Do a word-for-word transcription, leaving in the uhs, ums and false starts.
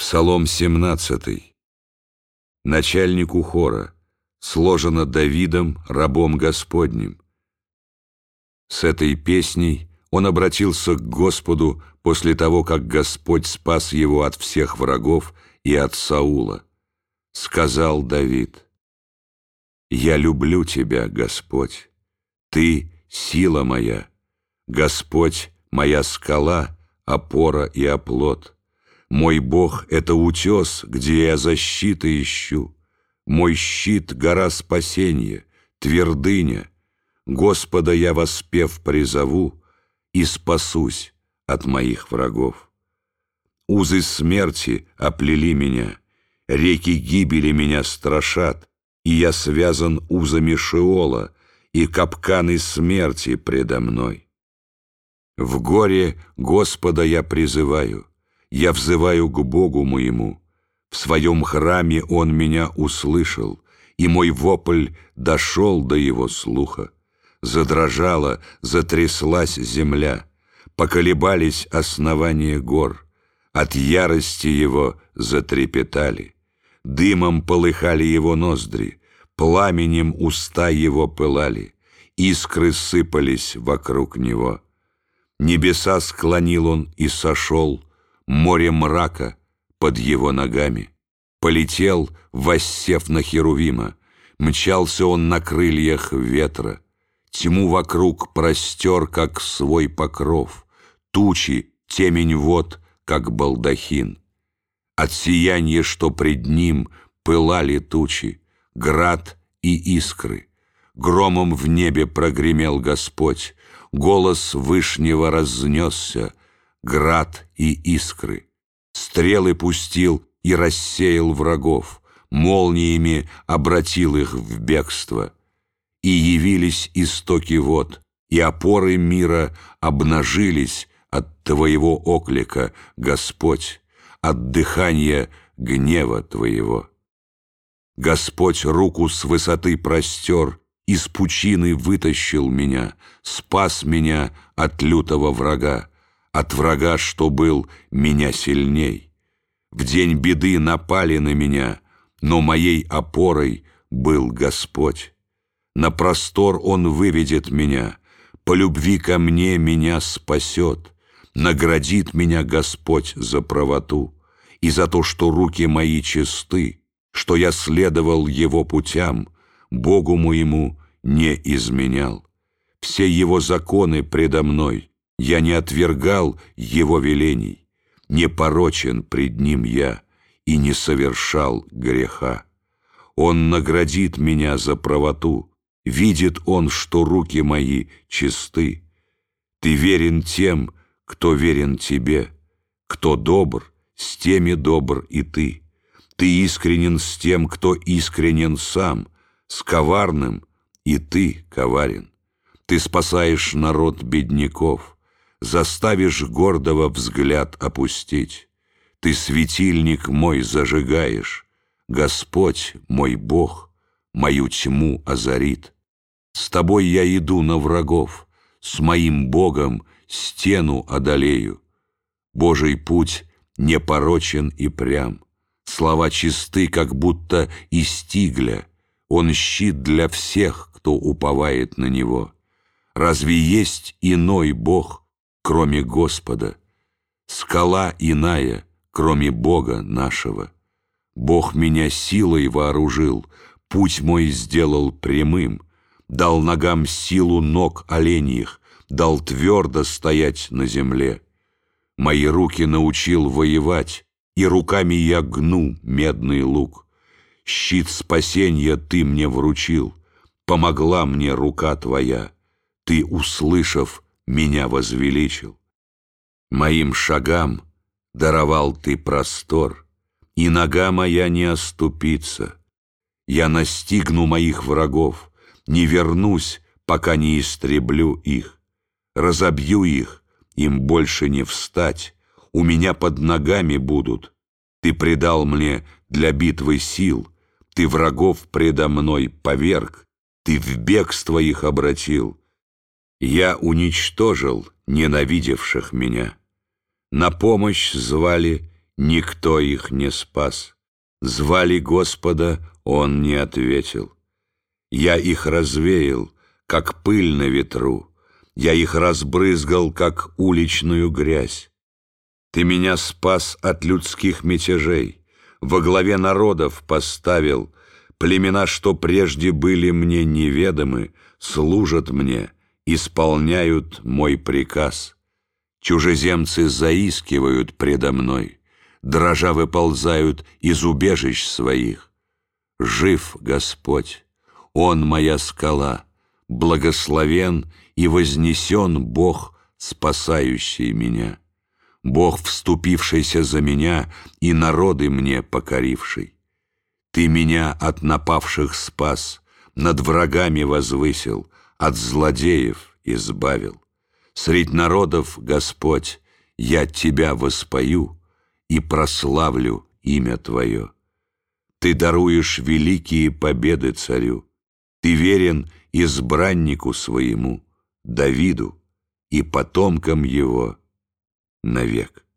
Псалом семнадцатый. Начальнику хора. Сложено Давидом, рабом Господним. С этой песней он обратился к Господу после того, как Господь спас его от всех врагов и от Саула. Сказал Давид: «Я люблю Тебя, Господь, Ты — сила моя, Господь — моя скала, опора и оплот. Мой Бог — это утес, где я защиты ищу. Мой щит — гора спасения, твердыня. Господа я воспев призову и спасусь от моих врагов. Узы смерти оплели меня, реки гибели меня страшат, и я связан узами Шеола, и капканы смерти предо мной. В горе Господа я призываю, я взываю к Богу моему. В своем храме Он меня услышал, и мой вопль дошел до Его слуха. Задрожала, затряслась земля, поколебались основания гор, от ярости Его затрепетали. Дымом полыхали Его ноздри, пламенем уста Его пылали, искры сыпались вокруг Него. Небеса склонил Он и сошел, море мрака под Его ногами. Полетел, воссев на Херувима, мчался Он на крыльях ветра. Тьму вокруг простер, как свой покров, тучи, темень вод, как балдахин. От сияния, что пред Ним, пылали тучи, град и искры. Громом в небе прогремел Господь, голос Вышнего разнесся, град и искры. Стрелы пустил и рассеял врагов, молниями обратил их в бегство. И явились истоки вод, и опоры мира обнажились от Твоего оклика, Господь, от дыхания гнева Твоего. Господь руку с высоты простер, из пучины вытащил меня, спас меня от лютого врага, от врага, что был меня сильней. В день беды напали на меня, но моей опорой был Господь. На простор Он выведет меня, по любви ко мне меня спасет, наградит меня Господь за правоту и за то, что руки мои чисты, что я следовал Его путям, Богу моему не изменял. Все Его законы предо мной, я не отвергал Его велений, не порочен пред Ним я и не совершал греха. Он наградит меня за правоту, видит Он, что руки мои чисты. Ты верен тем, кто верен Тебе, кто добр, с теми добр и Ты. Ты искренен с тем, кто искренен сам, с коварным и Ты коварен. Ты спасаешь народ бедняков, заставишь гордого взгляд опустить. Ты светильник мой зажигаешь, Господь, мой Бог, мою тьму озарит. С Тобой я иду на врагов, с моим Богом стену одолею. Божий путь непорочен и прям, слова чисты, как будто из тигля. Он щит для всех, кто уповает на Него. Разве есть иной Бог, кроме Господа? Скала иная, кроме Бога нашего. Бог меня силой вооружил, путь мой сделал прямым, дал ногам силу ног оленьих, дал твердо стоять на земле. Мои руки научил воевать, и руками я гну медный лук. Щит спасенья Ты мне вручил, помогла мне рука Твоя. Ты, услышав, меня возвеличил. Моим шагам даровал Ты простор, и нога моя не оступится. Я настигну моих врагов, не вернусь, пока не истреблю их. Разобью их, им больше не встать, у меня под ногами будут. Ты придал мне для битвы сил, Ты врагов предо мной поверг, Ты в бегство их обратил. Я уничтожил ненавидевших меня. На помощь звали, никто их не спас. Звали Господа, Он не ответил. Я их развеял, как пыль на ветру, я их разбрызгал, как уличную грязь. Ты меня спас от людских мятежей, во главе народов поставил. Племена, что прежде были мне неведомы, служат мне, исполняют мой приказ. Чужеземцы заискивают предо мной, дрожа выползают из убежищ своих. Жив Господь, Он моя скала, благословен и вознесен Бог, спасающий меня, Бог, вступившийся за меня и народы мне покоривший. Ты меня от напавших спас, над врагами возвысил, от злодеев избавил. Средь народов, Господь, я Тебя воспою и прославлю имя Твое. Ты даруешь великие победы царю, Ты верен избраннику своему, Давиду, и потомкам его навек.